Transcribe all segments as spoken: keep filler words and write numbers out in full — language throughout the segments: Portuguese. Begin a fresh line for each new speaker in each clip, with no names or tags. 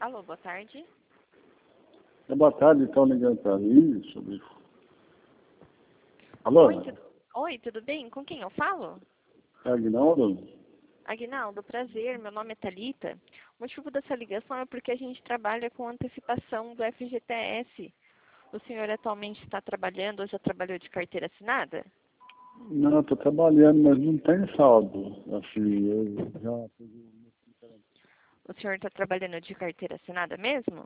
Alô, boa tarde.
É, boa tarde, estão ligando para mim sobre... Alô?
Oi tudo... Oi, tudo bem? Com quem eu falo?
É Aguinaldo?
Aguinaldo, prazer, meu nome é Thalita. O motivo dessa ligação é porque a gente trabalha com antecipação do F G T S. O senhor atualmente está trabalhando ou já trabalhou de carteira assinada?
Não, estou trabalhando, mas não tem saldo. Assim, eu já...
O senhor está trabalhando de carteira assinada mesmo?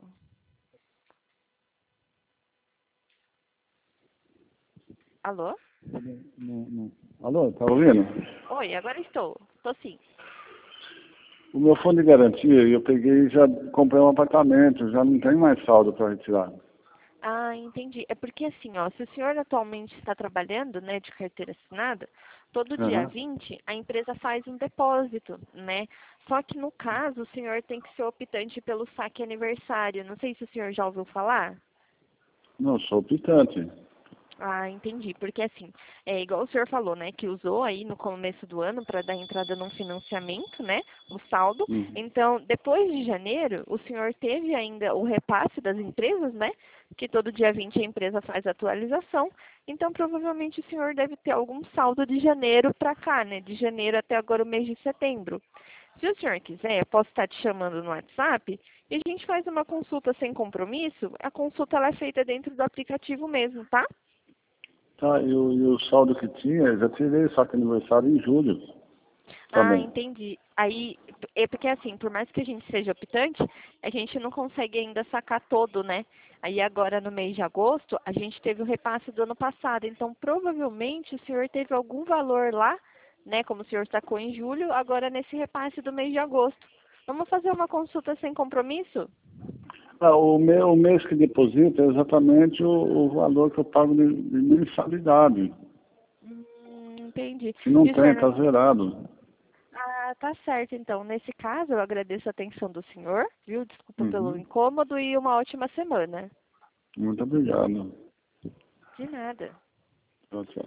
Alô?
Não, não, não. Alô, tá ouvindo?
Oi, agora estou. Estou sim.
O meu fundo de garantia, eu peguei e já comprei um apartamento, já não tem mais saldo para retirar.
Ah, entendi. É porque assim, ó, se o senhor atualmente está trabalhando, né, de carteira assinada, todo dia
Aham.
vinte a empresa faz um depósito, né? Só que no caso, o senhor tem que ser optante pelo saque aniversário. Não sei se o senhor já ouviu falar.
Não, sou optante.
Ah, entendi. Porque assim, é igual o senhor falou, né, que usou aí no começo do ano para dar entrada num financiamento, né, o saldo.
Uhum.
Então, depois de janeiro, o senhor teve ainda o repasse das empresas, né, que todo dia vinte a empresa faz a atualização. Então, provavelmente o senhor deve ter algum saldo de janeiro para cá, né, de janeiro até agora o mês de setembro. Se o senhor quiser, eu posso estar te chamando no WhatsApp e a gente faz uma consulta sem compromisso. A consulta ela é feita dentro do aplicativo mesmo, tá?
Tá, e o, e o saldo que tinha, eu já tirei saque aniversário em julho
Ah,
também.
entendi. Aí, é porque assim, por mais que a gente seja optante, a gente não consegue ainda sacar todo, né? Aí agora no mês de agosto, a gente teve o repasse do ano passado. Então, provavelmente o senhor teve algum valor lá, né? Como o senhor sacou em julho, agora nesse repasse do mês de agosto. Vamos fazer uma consulta sem compromisso?
Ah, o, meu, o mês que deposita é exatamente o, o valor que eu pago de, de mensalidade,
Hum, entendi.
que não
E o
tem,
senhor
está
não...
zerado.
Ah, tá certo. Então, nesse caso, eu agradeço a atenção do senhor, viu? Desculpa pelo
Uhum.
incômodo e uma ótima semana.
Muito obrigado.
De nada.
Tchau, tchau.